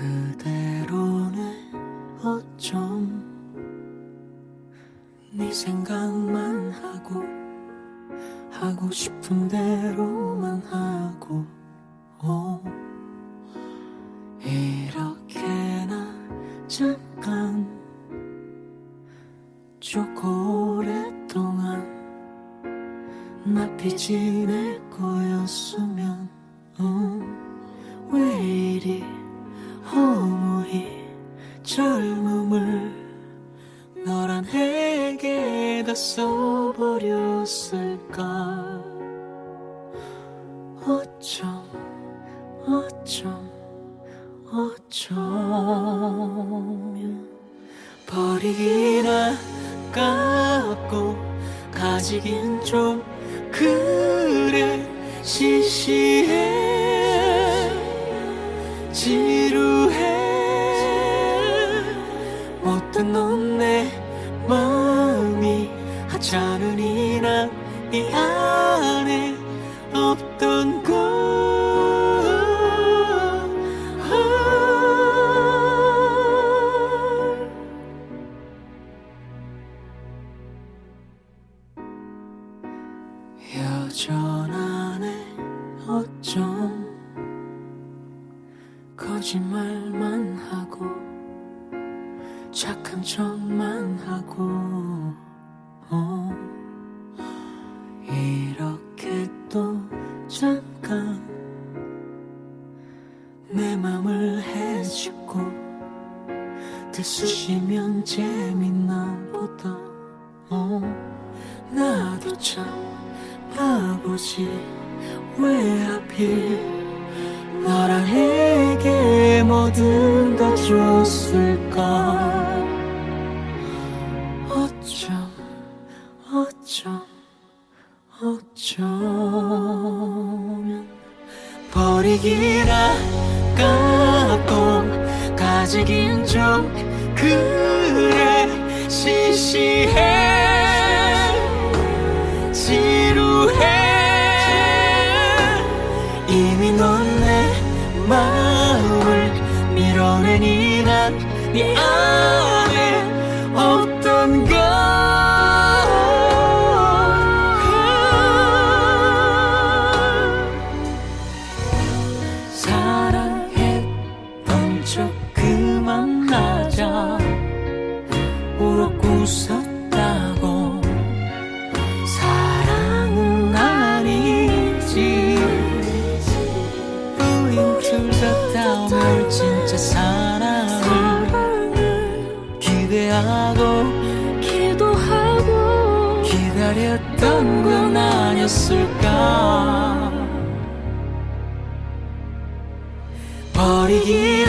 그대로네 어쩜 네 생각만 하고 싶은 대로만 하고 이렇게나 잠깐 좋고 오랫동안 나피 지낼 거였으면 왜 이리 허무히 젊음을 너란 해에게다 써버렸을까. 어쩌면 버리긴 아깝고 가지긴 좀 그래 시시해 지루해 못된 넌 내 마음이 하찮으니 난 이 안에 없던 걸 여전하네 어쩜 거짓말만 하고 착한 척만 하고 이렇게 또 잠깐 내 맘을 헤집고 들쑤시면 재밌나 보다. 나도 참 바보지 왜 하필 너란 해에게 뭐든 다 줬을까. 어쩌면 버리긴 아깝고 가지긴 좀 그래 시시해 지루해 이미 넌 내 마음을 밀어내니 난 네 안에 없던 걸 사랑했던 척 그만하자 울었고 웃었다고 사랑은 아니지 우린 둘 다 다음을 진짜 사랑을 기대하고 기도하고 기다렸던 건 아니었을까. 버리긴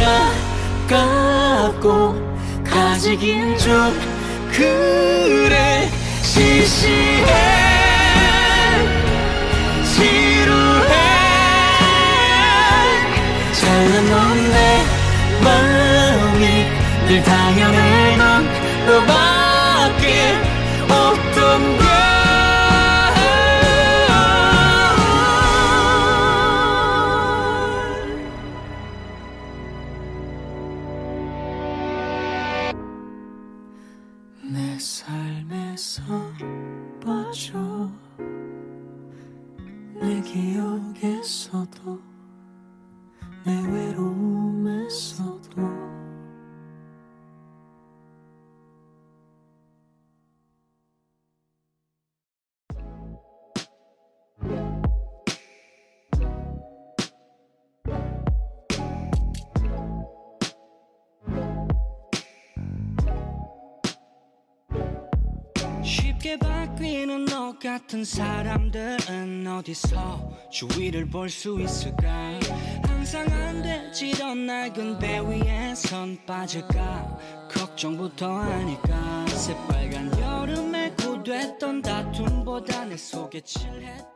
아깝고 가지긴 좀 그래 시시해 지루해 잘난 넌 내 마음이 늘 당연해 넌 너밖에 없던 걸 내 삶에서 빠져 내 기억에서도 내 외로움에서도 쉽게 바뀌는 너 같은 사람들은 어디서 주위를 볼 수 있을까. 항상 안 되지던 낡은 배 위에선 빠질까 걱정부터 하니까 새빨간 여름에 고됐던 다툼보다 내 속에 칠했던